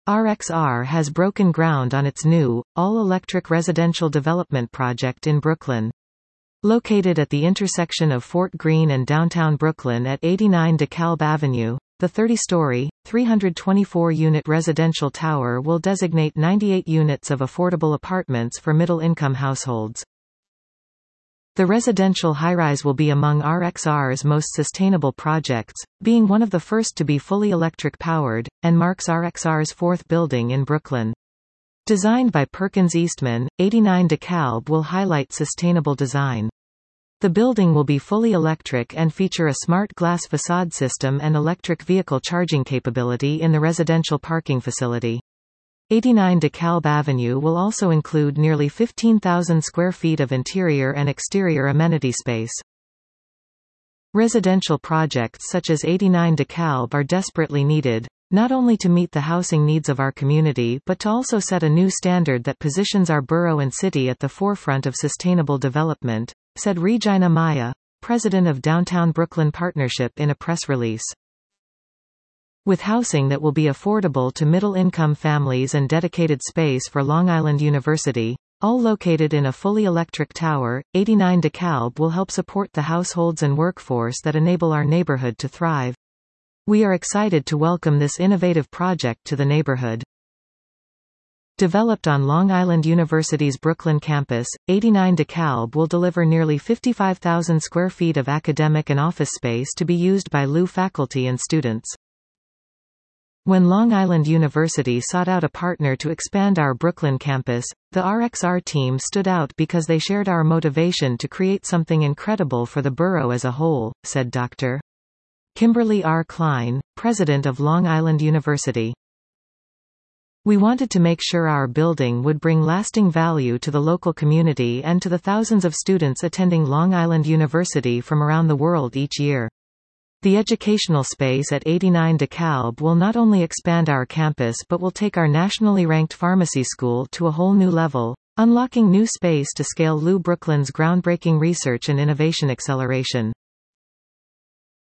RXR has broken ground on its new, all-electric residential development project in Brooklyn. Located at the intersection of Fort Greene and downtown Brooklyn at 89 DeKalb Avenue, the 30-story, 324-unit residential tower will designate 98 units of affordable apartments for middle-income households. The residential high-rise will be among RXR's most sustainable projects, being one of the first to be fully electric-powered, and marks RXR's fourth building in Brooklyn. Designed by Perkins Eastman, 89 DeKalb will highlight sustainable design. The building will be fully electric and feature a smart glass facade system and electric vehicle charging capability in the residential parking facility. 89 DeKalb Avenue will also include nearly 15,000 square feet of interior and exterior amenity space. Residential projects such as 89 DeKalb are desperately needed, not only to meet the housing needs of our community but to also set a new standard that positions our borough and city at the forefront of sustainable development, said Regina Maya, president of Downtown Brooklyn Partnership in a press release. With housing that will be affordable to middle-income families and dedicated space for Long Island University, all located in a fully electric tower, 89 DeKalb will help support the households and workforce that enable our neighborhood to thrive. We are excited to welcome this innovative project to the neighborhood. Developed on Long Island University's Brooklyn campus, 89 DeKalb will deliver nearly 55,000 square feet of academic and office space to be used by LU faculty and students. When Long Island University sought out a partner to expand our Brooklyn campus, the RXR team stood out because they shared our motivation to create something incredible for the borough as a whole, said Dr. Kimberly R. Klein, president of Long Island University. We wanted to make sure our building would bring lasting value to the local community and to the thousands of students attending Long Island University from around the world each year. The educational space at 89 DeKalb will not only expand our campus but will take our nationally ranked pharmacy school to a whole new level, unlocking new space to scale LU Brooklyn's groundbreaking research and innovation acceleration.